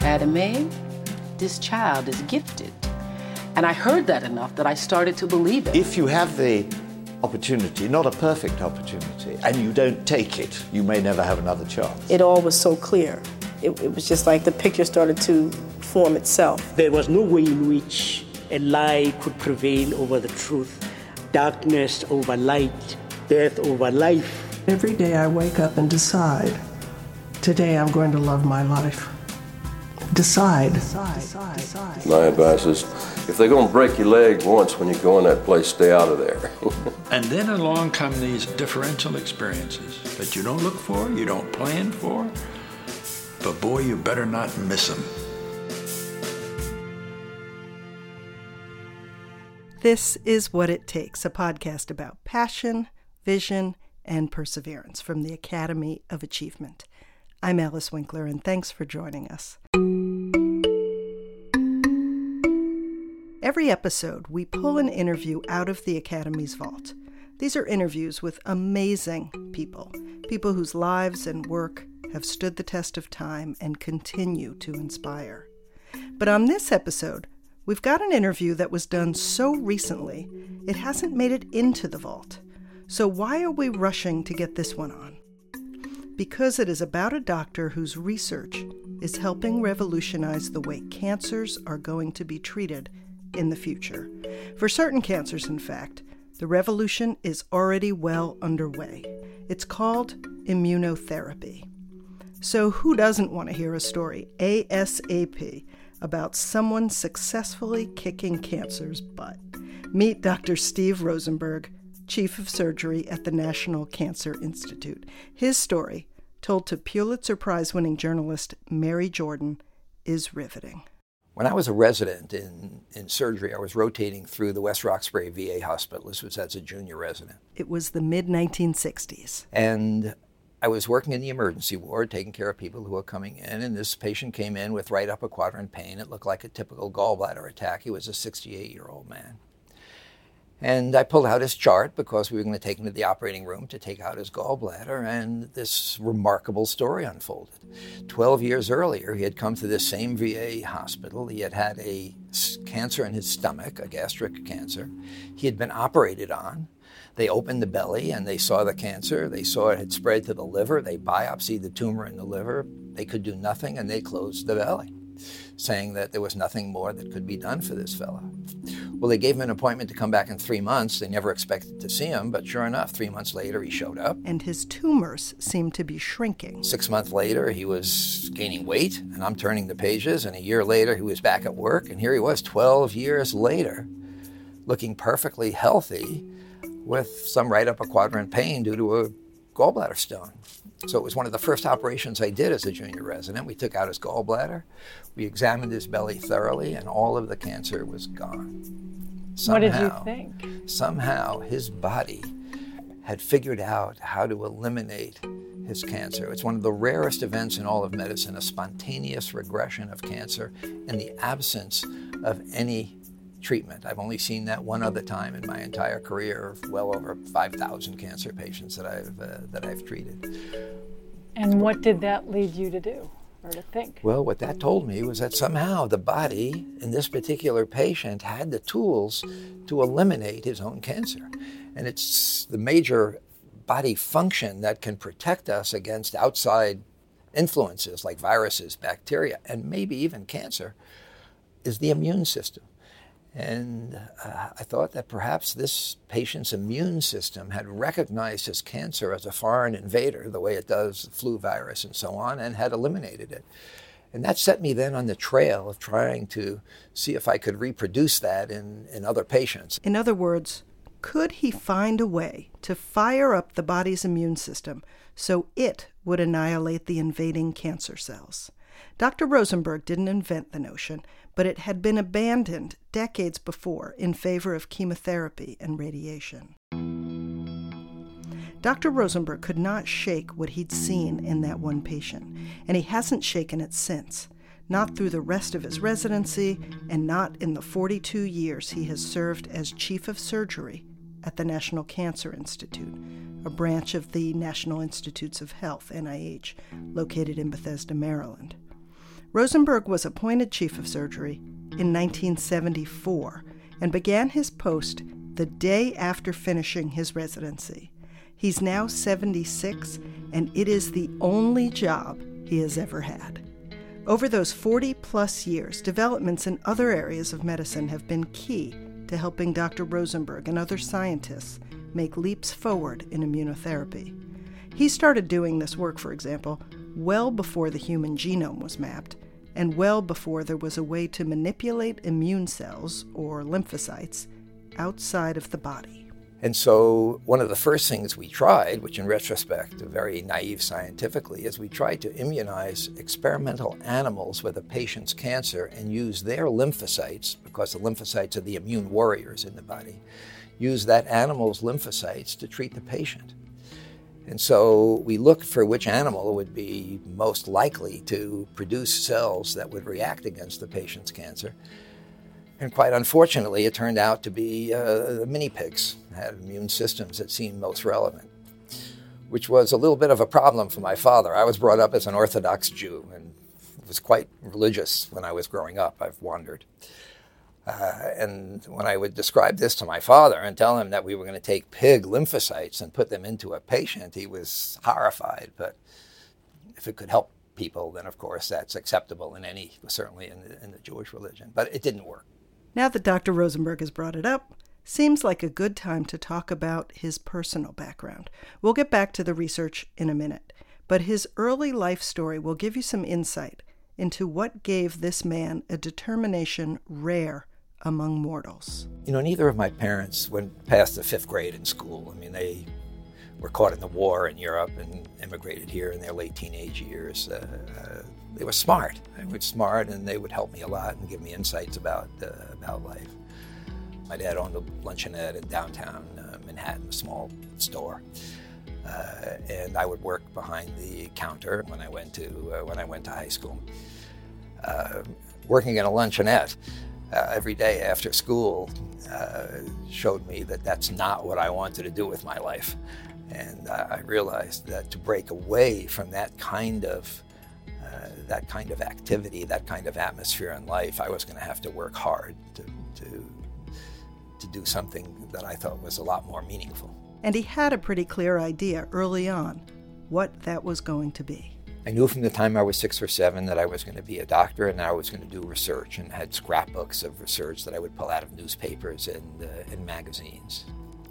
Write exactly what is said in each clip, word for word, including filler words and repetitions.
Academy, this child is gifted. And I heard that enough that I started to believe it. If you have the opportunity, not a perfect opportunity, and you don't take it, you may never have another chance. It all was so clear. It, it was just like the picture started to form itself. There was no way in which a lie could prevail over the truth, darkness over light, death over life. Every day I wake up and decide, today I'm going to love my life. Decide. Decide. Decide. Decide. My advice is, if they're going to break your leg once when you go in that place, stay out of there. And then along come these differential experiences that you don't look for, you don't plan for, but boy, you better not miss them. This is What It Takes, a podcast about passion, vision, and perseverance from the Academy of Achievement. I'm Alice Winkler, and thanks for joining us. Every episode, we pull an interview out of the Academy's vault. These are interviews with amazing people, people whose lives and work have stood the test of time and continue to inspire. But on this episode, we've got an interview that was done so recently, it hasn't made it into the vault. So why are we rushing to get this one on? Because it is about a doctor whose research is helping revolutionize the way cancers are going to be treated in the future. For certain cancers, in fact, the revolution is already well underway. It's called immunotherapy. So who doesn't want to hear a story ASAP about someone successfully kicking cancer's butt? Meet Doctor Steve Rosenberg, Chief of Surgery at the National Cancer Institute. His story, told to Pulitzer Prize-winning journalist Mary Jordan, is riveting. When I was a resident in, in surgery, I was rotating through the West Roxbury V A hospital. This was as a junior resident. It was the mid nineteen sixties. And I was working in the emergency ward, taking care of people who were coming in, and this patient came in with right upper quadrant pain. It looked like a typical gallbladder attack. He was a sixty-eight-year-old man. And I pulled out his chart because we were going to take him to the operating room to take out his gallbladder, and this remarkable story unfolded. Twelve years earlier, he had come to this same V A hospital. He had had a cancer in his stomach, a gastric cancer. He had been operated on. They opened the belly and they saw the cancer. They saw it had spread to the liver. They biopsied the tumor in the liver. They could do nothing, and they closed the belly, saying that there was nothing more that could be done for this fellow. Well, they gave him an appointment to come back in three months. They never expected to see him, but sure enough, three months later, he showed up. And his tumors seemed to be shrinking. Six months later, he was gaining weight, and I'm turning the pages, and a year later, he was back at work, and here he was twelve years later, looking perfectly healthy with some right upper quadrant pain due to a gallbladder stone. So it was one of the first operations I did as a junior resident. We took out his gallbladder, we examined his belly thoroughly, and all of the cancer was gone. Somehow, what did you think? Somehow his body had figured out how to eliminate his cancer. It's one of the rarest events in all of medicine, a spontaneous regression of cancer in the absence of any treatment. I've only seen that one other time in my entire career of well over five thousand cancer patients that I've uh, that I've treated. And what did that lead you to do or to think? Well, what that told me was that somehow the body in this particular patient had the tools to eliminate his own cancer. And it's the major body function that can protect us against outside influences like viruses, bacteria, and maybe even cancer is the immune system. And uh, I thought that perhaps this patient's immune system had recognized his cancer as a foreign invader, the way it does the flu virus and so on, and had eliminated it. And that set me then on the trail of trying to see if I could reproduce that in, in other patients. In other words, could he find a way to fire up the body's immune system so it would annihilate the invading cancer cells? Doctor Rosenberg didn't invent the notion, but it had been abandoned decades before in favor of chemotherapy and radiation. Doctor Rosenberg could not shake what he'd seen in that one patient, and he hasn't shaken it since, not through the rest of his residency, and not in the forty-two years he has served as chief of surgery at the National Cancer Institute, a branch of the National Institutes of Health, N I H, located in Bethesda, Maryland. Rosenberg was appointed chief of surgery in nineteen seventy-four and began his post the day after finishing his residency. He's now seventy-six, and it is the only job he has ever had. Over those forty-plus years, developments in other areas of medicine have been key to helping Doctor Rosenberg and other scientists make leaps forward in immunotherapy. He started doing this work, for example, well before the human genome was mapped, and well before there was a way to manipulate immune cells, or lymphocytes, outside of the body. And so one of the first things we tried, which in retrospect are very naive scientifically, is we tried to immunize experimental animals with a patient's cancer and use their lymphocytes, because the lymphocytes are the immune warriors in the body, use that animal's lymphocytes to treat the patient. And so we looked for which animal would be most likely to produce cells that would react against the patient's cancer. And quite unfortunately, it turned out to be uh, the mini pigs had immune systems that seemed most relevant, which was a little bit of a problem for my father. I was brought up as an Orthodox Jew and was quite religious when I was growing up. I've wandered. Uh, and when I would describe this to my father and tell him that we were going to take pig lymphocytes and put them into a patient, he was horrified. But if it could help people, then of course that's acceptable in any, certainly in the, in the Jewish religion. But it didn't work. Now that Doctor Rosenberg has brought it up, seems like a good time to talk about his personal background. We'll get back to the research in a minute, but his early life story will give you some insight into what gave this man a determination rare among mortals. You know, neither of my parents went past the fifth grade in school. I mean, they were caught in the war in Europe and immigrated here in their late teenage years. Uh, uh, they were smart. They were smart, and they would help me a lot and give me insights about uh, about life. My dad owned a luncheonette in downtown uh, Manhattan, a small store, uh, and I would work behind the counter when I went to uh, when I went to high school. Uh, working in a luncheonette uh, every day after school uh, showed me that that's not what I wanted to do with my life. And uh, I realized that to break away from that kind of uh, that kind of activity, that kind of atmosphere in life, I was going to have to work hard to, to to do something that I thought was a lot more meaningful. And he had a pretty clear idea early on what that was going to be. I knew from the time I was six or seven that I was going to be a doctor, and I was going to do research, and had scrapbooks of research that I would pull out of newspapers and, uh, and magazines.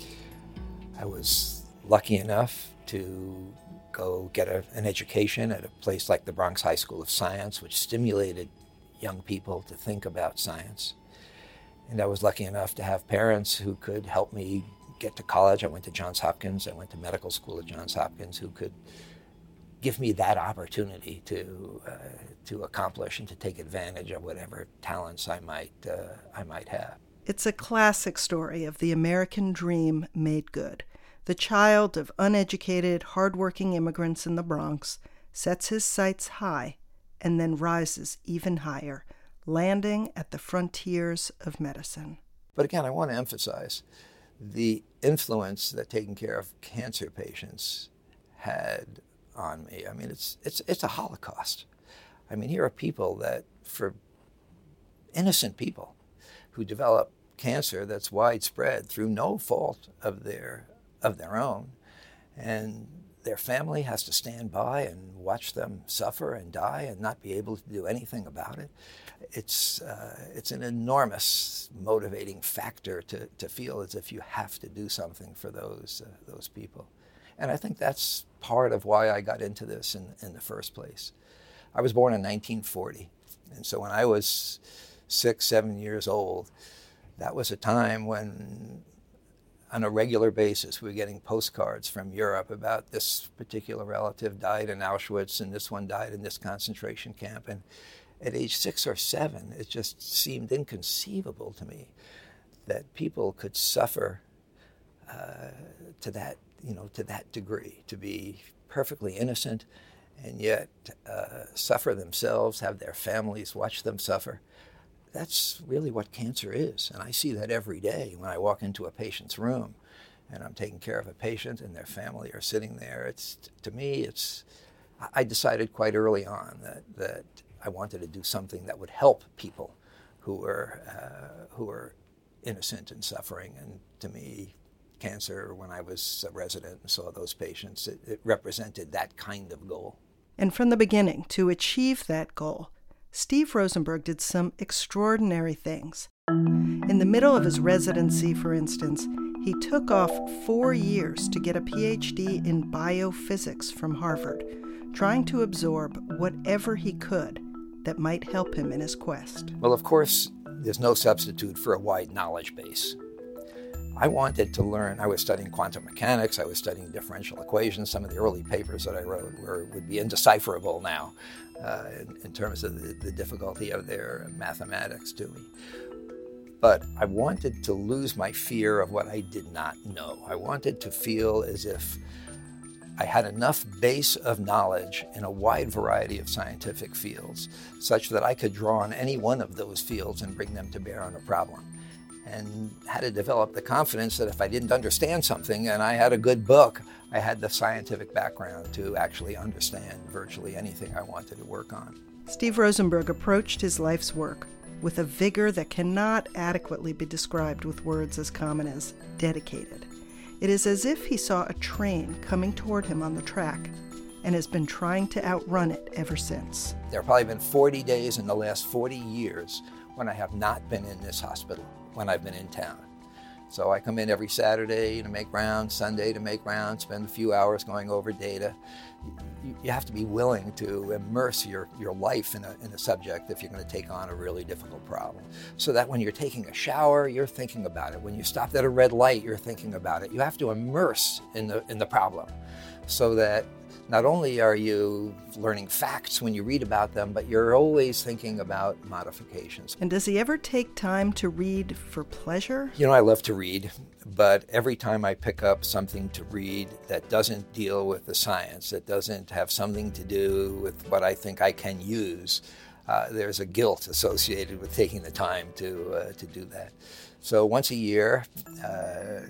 I was lucky enough to go get a, an education at a place like the Bronx High School of Science, which stimulated young people to think about science. And I was lucky enough to have parents who could help me get to college. I went to Johns Hopkins. I went to medical school at Johns Hopkins, who could give me that opportunity to uh, to accomplish and to take advantage of whatever talents I might uh, I might have. It's a classic story of the American dream made good. The child of uneducated, hardworking immigrants in the Bronx sets his sights high and then rises even higher, landing at the frontiers of medicine. But again, I want to emphasize the influence that taking care of cancer patients had on me. I mean, it's it's it's a Holocaust. I mean, here are people that, for innocent people who develop cancer that's widespread through no fault of their of their own, and their family has to stand by and watch them suffer and die and not be able to do anything about it. It's uh, it's an enormous motivating factor to to feel as if you have to do something for those uh, those people. And I think that's part of why I got into this in, in the first place. I was born in nineteen forty, and so when I was six, seven years old, that was a time when on a regular basis we were getting postcards from Europe about this particular relative died in Auschwitz and this one died in this concentration camp. And at age six or seven, it just seemed inconceivable to me that people could suffer uh, to that you know, to that degree, to be perfectly innocent and yet uh, suffer themselves, have their families watch them suffer. That's really what cancer is. And I see that every day when I walk into a patient's room and I'm taking care of a patient and their family are sitting there. It's, to me, it's, I decided quite early on that, that I wanted to do something that would help people who were, uh, who were innocent and suffering. And to me, cancer, when I was a resident and saw those patients, it, it represented that kind of goal. And from the beginning, to achieve that goal, Steve Rosenberg did some extraordinary things. In the middle of his residency, for instance, he took off four years to get a P H D in biophysics from Harvard, trying to absorb whatever he could that might help him in his quest. Well, of course, there's no substitute for a wide knowledge base. I wanted to learn. I was studying quantum mechanics. I was studying differential equations. Some of the early papers that I wrote were, would be indecipherable now uh, in, in terms of the, the difficulty of their mathematics to me. But I wanted to lose my fear of what I did not know. I wanted to feel as if I had enough base of knowledge in a wide variety of scientific fields such that I could draw on any one of those fields and bring them to bear on a problem. And had to develop the confidence that if I didn't understand something and I had a good book, I had the scientific background to actually understand virtually anything I wanted to work on. Steve Rosenberg approached his life's work with a vigor that cannot adequately be described with words as common as dedicated. It is as if he saw a train coming toward him on the track and has been trying to outrun it ever since. There have probably been forty days in the last forty years when I have not been in this hospital, when I've been in town. So I come in every Saturday to make rounds, Sunday to make rounds, spend a few hours going over data. You, you have to be willing to immerse your, your life in a, in a subject if you're going to take on a really difficult problem. So that when you're taking a shower, you're thinking about it. When you stopped at a red light, you're thinking about it. You have to immerse in the, in the problem so that not only are you learning facts when you read about them, but you're always thinking about modifications. And does he ever take time to read for pleasure? You know, I love to read, but every time I pick up something to read that doesn't deal with the science, that doesn't have something to do with what I think I can use, uh, there's a guilt associated with taking the time to, uh, to do that. So once a year, uh,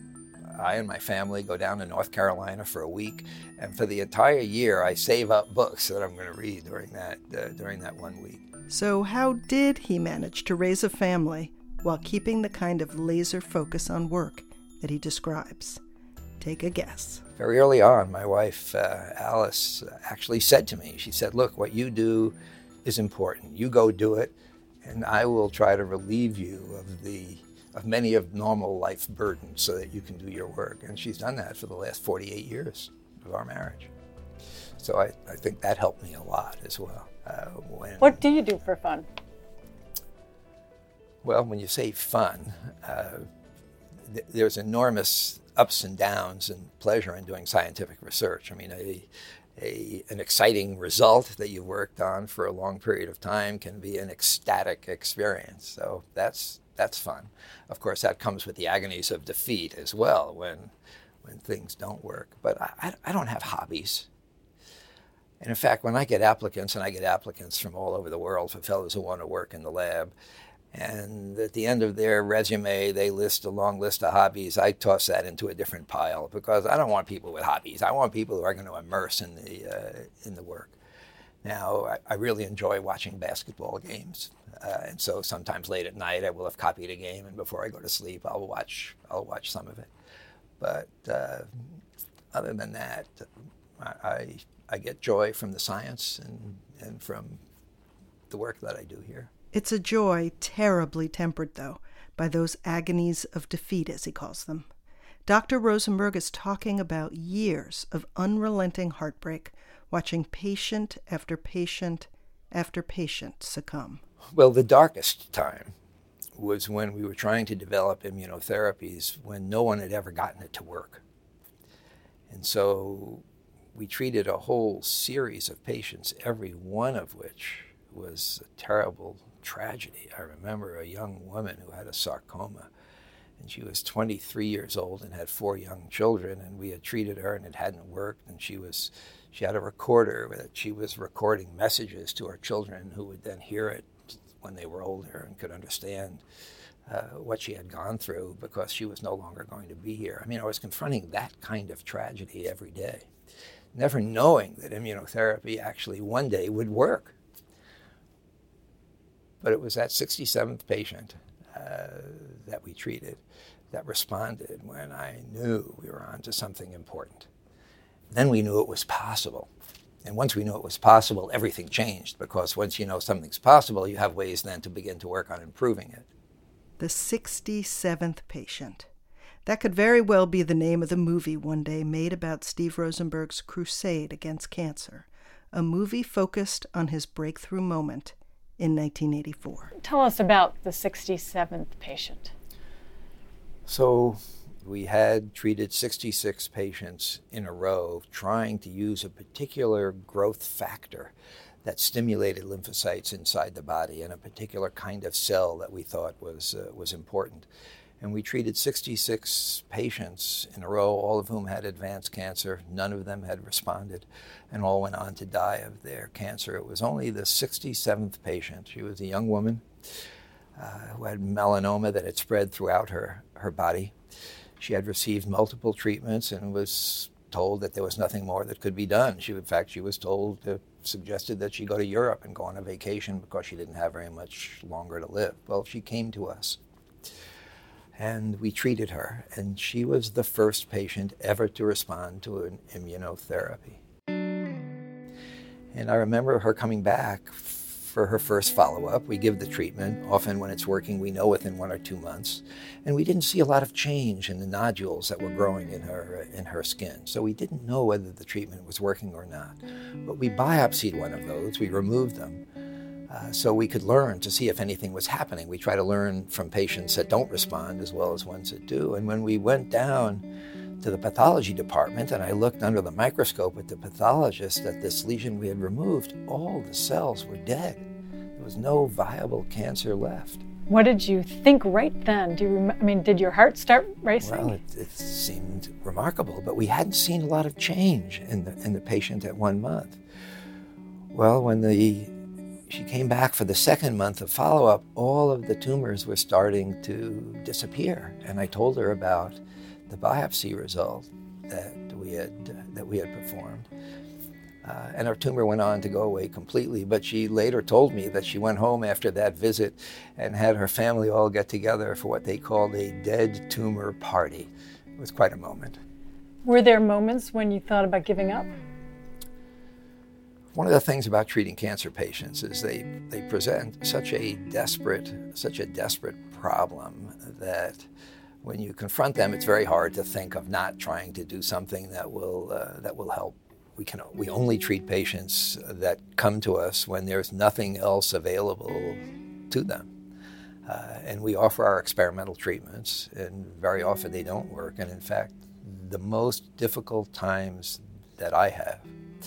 I and my family go down to North Carolina for a week, and for the entire year, I save up books that I'm going to read during that uh, during that one week. So how did he manage to raise a family while keeping the kind of laser focus on work that he describes? Take a guess. Very early on, my wife, uh, Alice, actually said to me, she said, look, what you do is important. You go do it, and I will try to relieve you of the of many of normal life burdens so that you can do your work. And she's done that for the last forty-eight years of our marriage. So I, I think that helped me a lot as well. Uh, when, what do you do for fun? Well, when you say fun, uh, th- there's enormous ups and downs and pleasure in doing scientific research. I mean, a, a, an exciting result that you've worked on for a long period of time can be an ecstatic experience. So that's That's fun. Of course, that comes with the agonies of defeat as well when when things don't work. But I, I don't have hobbies. And in fact, when I get applicants, and I get applicants from all over the world for fellows who want to work in the lab, and at the end of their resume, they list a long list of hobbies, I toss that into a different pile because I don't want people with hobbies. I want people who are going to immerse in the, uh, in the work. Now, I, I really enjoy watching basketball games. Uh, and so sometimes late at night, I will have copied a game, and before I go to sleep, I'll watch I'll watch some of it. But uh, other than that, I, I I get joy from the science and, and from the work that I do here. It's a joy terribly tempered, though, by those agonies of defeat, as he calls them. Doctor Rosenberg is talking about years of unrelenting heartbreak, watching patient after patient after patient succumb. Well, the darkest time was when we were trying to develop immunotherapies when no one had ever gotten it to work. And so we treated a whole series of patients, every one of which was a terrible tragedy. I remember a young woman who had a sarcoma, and she was twenty-three years old and had four young children, and we had treated her and it hadn't worked, and she was she had a recorder that she was recording messages to her children who would then hear it when they were older and could understand uh, what she had gone through because she was no longer going to be here. I mean, I was confronting that kind of tragedy every day, never knowing that immunotherapy actually one day would work. But it was that sixty-seventh patient uh, that we treated that responded when I knew we were onto something important. Then we knew it was possible. And once we knew it was possible, everything changed, because once you know something's possible, you have ways then to begin to work on improving it. The sixty-seventh patient. That could very well be the name of the movie one day made about Steve Rosenberg's crusade against cancer, a movie focused on his breakthrough moment in nineteen eighty-four. Tell us about the sixty-seventh patient. So we had treated sixty-six patients in a row trying to use a particular growth factor that stimulated lymphocytes inside the body and a particular kind of cell that we thought was uh, was important. And we treated sixty-six patients in a row, all of whom had advanced cancer. None of them had responded, and all went on to die of their cancer. It was only the sixty-seventh patient. She was a young woman uh, who had melanoma that had spread throughout her, her body. She had received multiple treatments and was told that there was nothing more that could be done. She, in fact, she was told, uh, suggested that she go to Europe and go on a vacation because she didn't have very much longer to live. Well, she came to us, and we treated her, and she was the first patient ever to respond to an immunotherapy. And I remember her coming back for her first follow-up. We give the treatment. Often when it's working, we know within one or two months. And we didn't see a lot of change in the nodules that were growing in her in her skin. So we didn't know whether the treatment was working or not. But we biopsied one of those. We removed them uh, so we could learn to see if anything was happening. We try to learn from patients that don't respond as well as ones that do. And when we went down to the pathology department, and I looked under the microscope at the pathologist at this lesion we had removed, all the cells were dead. There was no viable cancer left. What did you think right then? Do you rem- I mean, did your heart start racing? Well, it, it seemed remarkable, but we hadn't seen a lot of change in the in the patient at one month. Well, when the she came back for the second month of follow-up, all of the tumors were starting to disappear, and I told her about the biopsy result that we had that we had performed, uh, and her tumor went on to go away completely. But she later told me that she went home after that visit and had her family all get together for what they called a dead tumor party. It was quite a moment. Were there moments when you thought about giving up? One of the things about treating cancer patients is they they present such a desperate such a desperate problem that when you confront them, it's very hard to think of not trying to do something that will uh, that will help. We can we only treat patients that come to us when there's nothing else available to them, uh, and we offer our experimental treatments, and very often they don't work. And in fact, the most difficult times that I have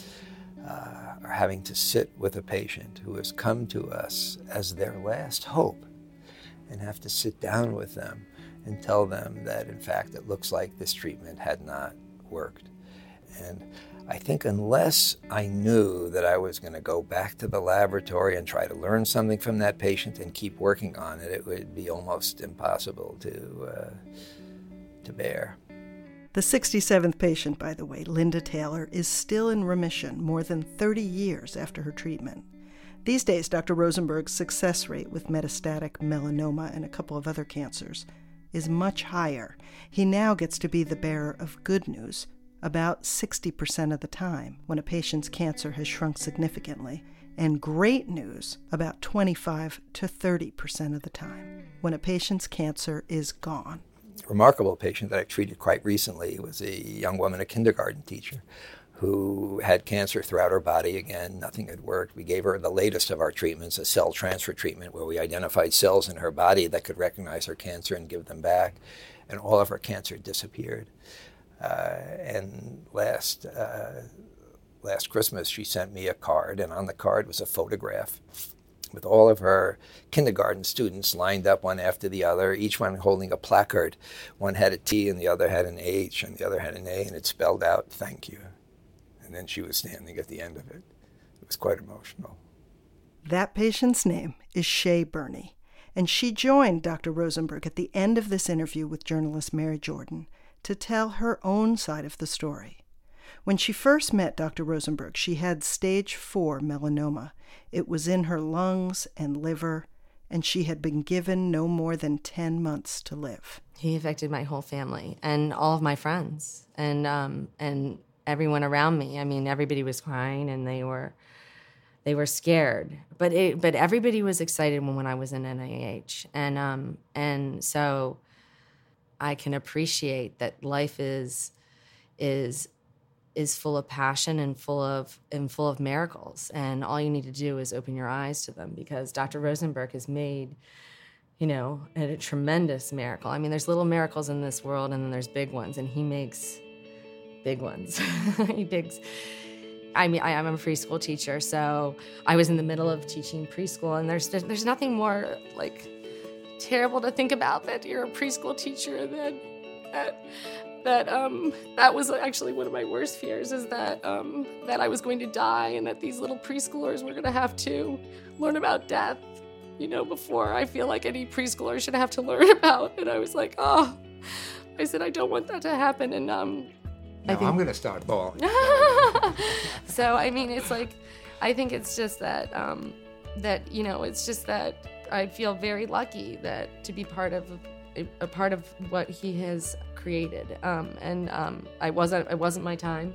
uh, are having to sit with a patient who has come to us as their last hope, and have to sit down with them and tell them that, in fact, it looks like this treatment had not worked. And I think unless I knew that I was going to go back to the laboratory and try to learn something from that patient and keep working on it, it would be almost impossible to uh, to bear. The sixty-seventh patient, by the way, Linda Taylor, is still in remission more than thirty years after her treatment. These days, Doctor Rosenberg's success rate with metastatic melanoma and a couple of other cancers is much higher. He now gets to be the bearer of good news about sixty percent of the time when a patient's cancer has shrunk significantly, and great news about twenty-five to thirty percent of the time when a patient's cancer is gone. A remarkable patient that I treated quite recently was a young woman, a kindergarten teacher, who had cancer throughout her body. Again, nothing had worked. We gave her the latest of our treatments, a cell transfer treatment where we identified cells in her body that could recognize her cancer and give them back, and all of her cancer disappeared. Uh, and last uh, last Christmas, she sent me a card, and on the card was a photograph with all of her kindergarten students lined up one after the other, each one holding a placard. One had a T and the other had an H and the other had an A, and it spelled out, "Thank you." And then she was standing at the end of it. It was quite emotional. That patient's name is Shay Burney, and she joined Doctor Rosenberg at the end of this interview with journalist Mary Jordan to tell her own side of the story. When she first met Doctor Rosenberg, she had stage four melanoma. It was in her lungs and liver, and she had been given no more than ten months to live. He affected my whole family and all of my friends and um, and everyone around me. I mean, everybody was crying and they were they were scared, but it, but everybody was excited when, when I was in N I H, and um, and so I can appreciate that life is is. is full of passion and full of and full of miracles, and all you need to do is open your eyes to them, because Doctor Rosenberg has made, you know, a, a tremendous miracle. I mean, there's little miracles in this world, and then there's big ones, and he makes big ones. he makes. I mean, I, I'm a preschool teacher, so I was in the middle of teaching preschool, and there's there's nothing more like terrible to think about that you're a preschool teacher than that. That um, that was actually one of my worst fears, is that um, that I was going to die, and that these little preschoolers were going to have to learn about death, you know, before I feel like any preschooler should have to learn about. And I was like, oh, I said, I don't want that to happen. And um, no, I think... I'm going to start bawling. So, I mean, it's like, I think it's just that, um, that, you know, it's just that I feel very lucky that to be part of a, a part of what he has created, um, and um, I wasn't. It wasn't my time,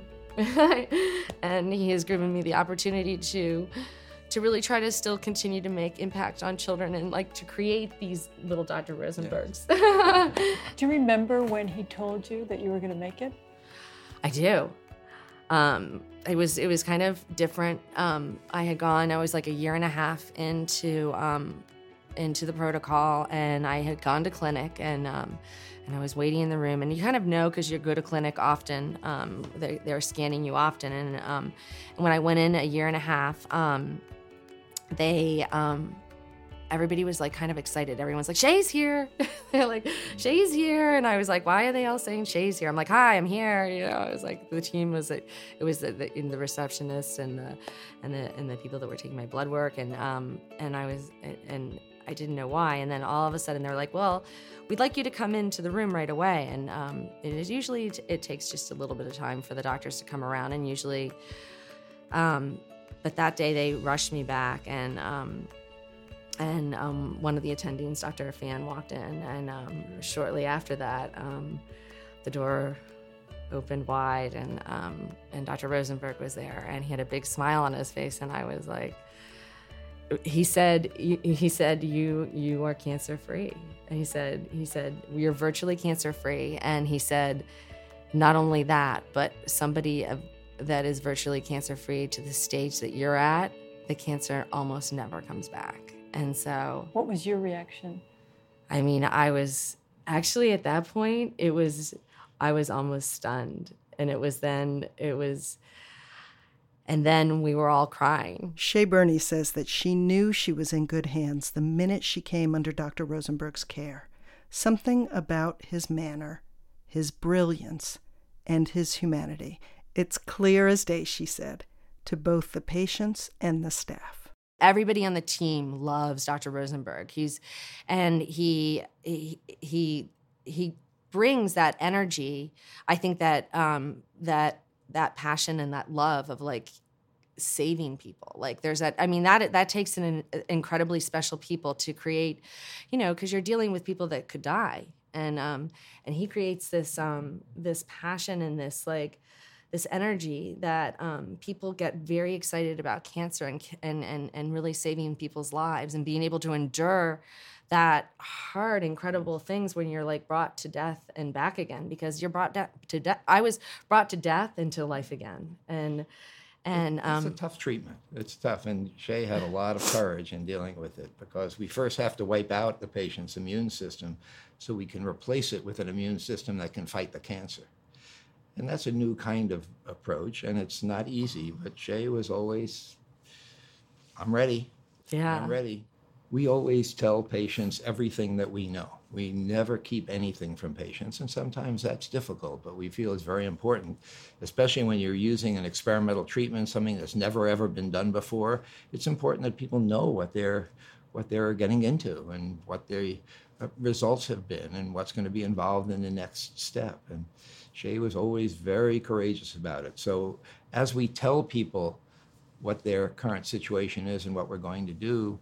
and he has given me the opportunity to, to really try to still continue to make impact on children and like to create these little Doctor Rosenbergs. Yes. Do you remember when he told you that you were going to make it? I do. Um, it was it was kind of different. Um, I had gone. I was like a year and a half into um, into the protocol, and I had gone to clinic, and um, and I was waiting in the room. And you kind of know, because you go to clinic often, um, they, they're scanning you often. And, um, and when I went in a year and a half, um, they um, everybody was like kind of excited. Everyone's like, Shay's here. They're like, Shay's here. And I was like, why are they all saying Shay's here? I'm like, hi, I'm here. You know, it was like the team was like, it was the, the, the receptionist and the and the and the people that were taking my blood work, and um and I was and I didn't know why. And then all of a sudden they were like, well, we'd like you to come into the room right away. And um, it is usually, it takes just a little bit of time for the doctors to come around. And usually, um, but that day they rushed me back, and um, and um, one of the attendings, Doctor Fan, walked in. And um, shortly after that, um, the door opened wide, and um, and Doctor Rosenberg was there, and he had a big smile on his face. And I was like, He said, he said, you, you are cancer free. And he said, he said, you're virtually cancer free. And he said, not only that, but somebody of, that is virtually cancer free to the stage that you're at, the cancer almost never comes back. And so, what was your reaction? I mean, I was actually at that point, it was, I was almost stunned. And it was then, it was, And then we were all crying. Shay Burney says that she knew she was in good hands the minute she came under Doctor Rosenberg's care. Something about his manner, his brilliance, and his humanity. It's clear as day, she said, to both the patients and the staff. Everybody on the team loves Doctor Rosenberg. He's, and he, he, he, he brings that energy. I think that, um, that, that passion and that love of like saving people. Like there's that, I mean, that, that takes an, an incredibly special people to create, you know, cause you're dealing with people that could die. And, um, and he creates this, um, this passion and this like, this energy that um, people get very excited about cancer and, and and and really saving people's lives and being able to endure that hard, incredible things when you're like brought to death and back again, because you're brought de- to death. I was brought to death into life again, and and um, it's a tough treatment. It's tough, and Shay had a lot of courage in dealing with it, because we first have to wipe out the patient's immune system so we can replace it with an immune system that can fight the cancer. And that's a new kind of approach, and it's not easy, but Shay was always, I'm ready. Yeah. I'm ready. We always tell patients everything that we know. We never keep anything from patients, and sometimes that's difficult, but we feel it's very important, especially when you're using an experimental treatment, something that's never ever been done before. It's important that people know what they're, what they're getting into and what their results have been and what's going to be involved in the next step. And Shay was always very courageous about it. So as we tell people what their current situation is and what we're going to do,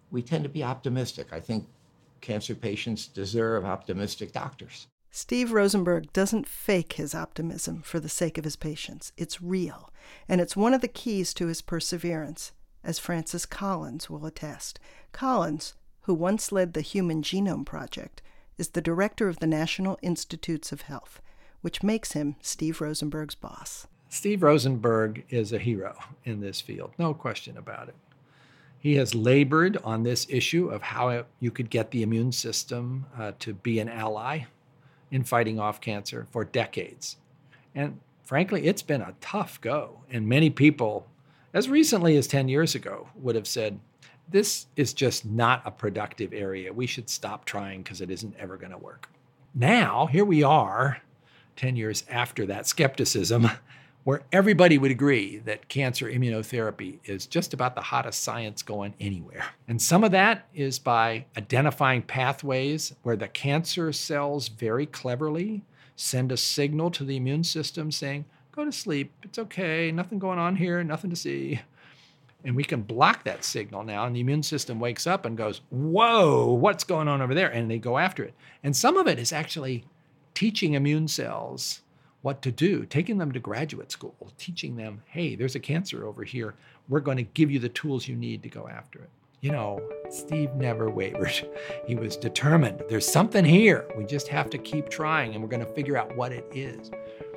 we tend to be optimistic. I think cancer patients deserve optimistic doctors. Steve Rosenberg doesn't fake his optimism for the sake of his patients. It's real, and it's one of the keys to his perseverance, as Francis Collins will attest. Collins, who once led the Human Genome Project, is the director of the National Institutes of Health, which makes him Steve Rosenberg's boss. Steve Rosenberg is a hero in this field, no question about it. He has labored on this issue of how you could get the immune system uh, to be an ally in fighting off cancer for decades. And frankly, it's been a tough go. And many people, as recently as ten years ago, would have said, this is just not a productive area. We should stop trying because it isn't ever going to work. Now, here we are, ten years after that skepticism, where everybody would agree that cancer immunotherapy is just about the hottest science going anywhere. And some of that is by identifying pathways where the cancer cells very cleverly send a signal to the immune system saying, go to sleep, it's okay, nothing going on here, nothing to see. And we can block that signal now, and the immune system wakes up and goes, whoa, what's going on over there? And they go after it. And some of it is actually teaching immune cells what to do, taking them to graduate school, teaching them, hey, there's a cancer over here. We're going to give you the tools you need to go after it. You know, Steve never wavered. He was determined. There's something here. We just have to keep trying, and we're going to figure out what it is.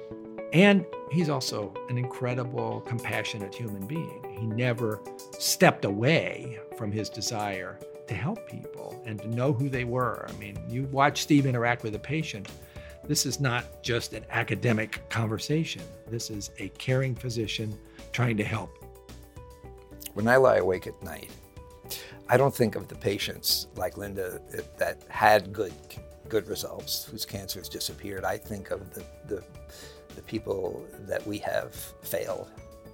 And he's also an incredible, compassionate human being. He never stepped away from his desire to help people and to know who they were. I mean, you watch Steve interact with a patient. This is not just an academic conversation. This is a caring physician trying to help. When I lie awake at night, I don't think of the patients like Linda that had good good results, whose cancers disappeared. I think of the, the, the people that we have failed.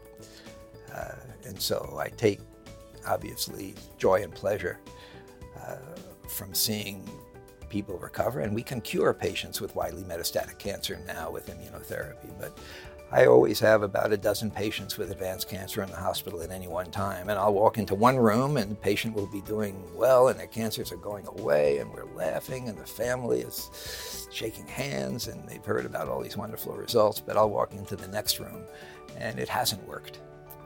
Uh, and so I take, obviously, joy and pleasure uh, from seeing people recover, and we can cure patients with widely metastatic cancer now with immunotherapy. But I always have about a dozen patients with advanced cancer in the hospital at any one time, and I'll walk into one room and the patient will be doing well and their cancers are going away and we're laughing and the family is shaking hands and they've heard about all these wonderful results, but I'll walk into the next room and it hasn't worked.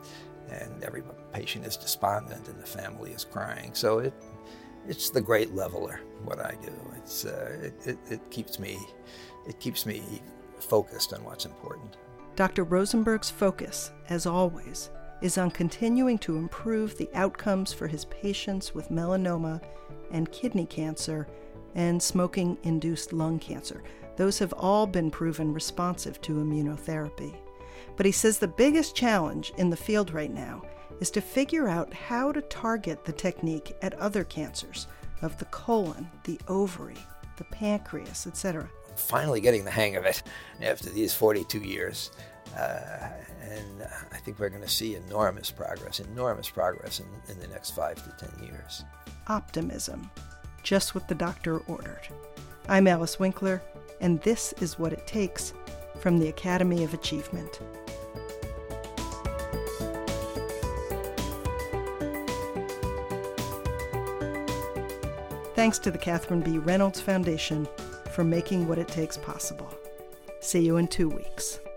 And every patient is despondent and the family is crying. So it It's the great leveler, what I do. It's uh, it, it, it keeps me it keeps me focused on what's important. Doctor Rosenberg's focus, as always, is on continuing to improve the outcomes for his patients with melanoma and kidney cancer and smoking-induced lung cancer. Those have all been proven responsive to immunotherapy. But he says the biggest challenge in the field right now is to figure out how to target the technique at other cancers of the colon, the ovary, the pancreas, et cetera. I'm finally getting the hang of it after these forty-two years. Uh, and I think we're going to see enormous progress, enormous progress in, in the next five to ten years. Optimism, just what the doctor ordered. I'm Alice Winkler, and this is What It Takes from the Academy of Achievement. Thanks to the Catherine B. Reynolds Foundation for making What It Takes possible. See you in two weeks.